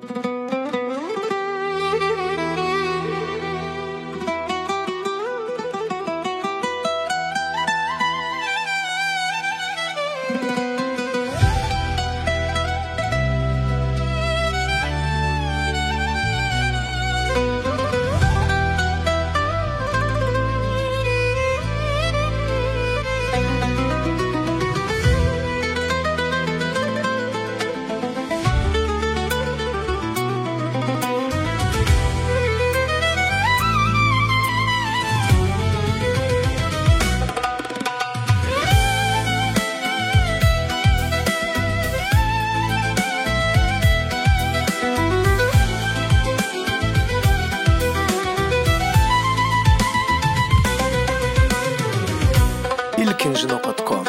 ilkinci.com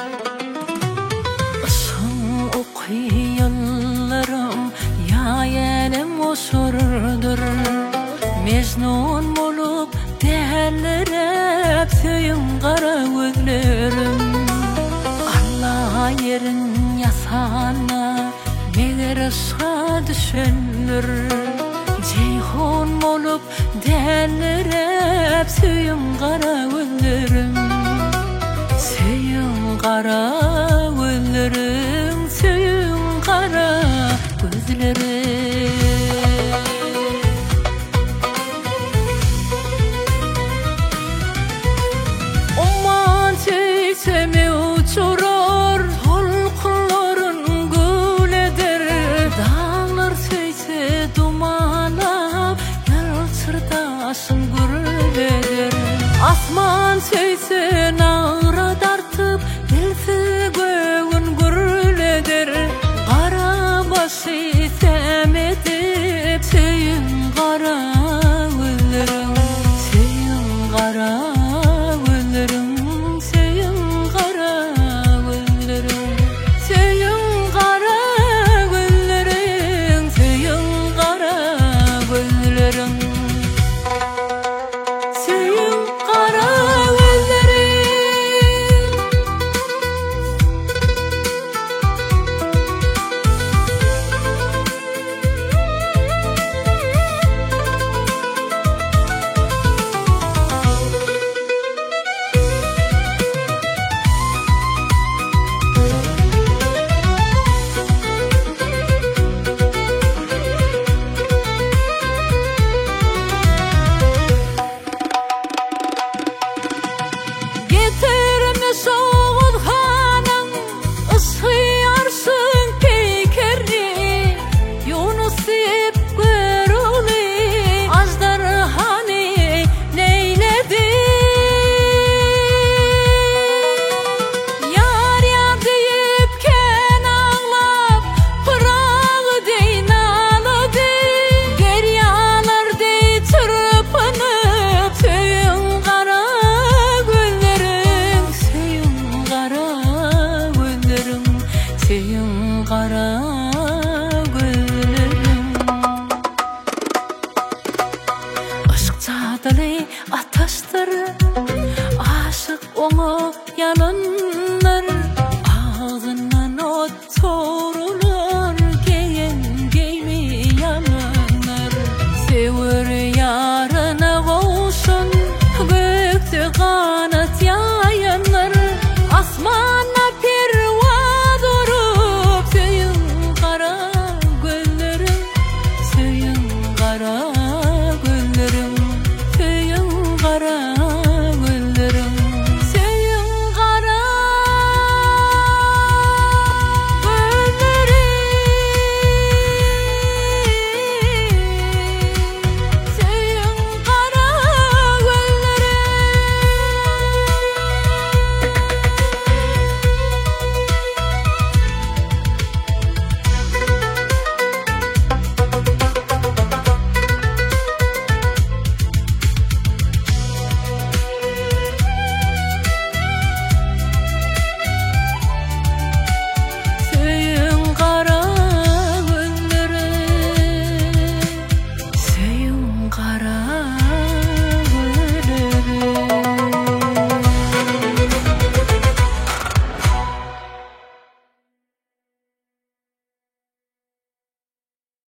Son okuyanlarım yayenim osurdur. Mecnun bolup değerlerip söyüm kara gözlerim. Allah yerin yasana meğer suğa düşünür. Ceyhun bolup değerlerip söyüm kara gözlerim. Söyüm kara gözlerim, söyüm kara gözlerim. Aman çeysemi uçurur, tolkunların gül eder. Dağlar seyse dumanap, yalçırdasın gürül eder. Asman seyse nağra dartıp, delsi göğün gürül eder. Kara başı semedi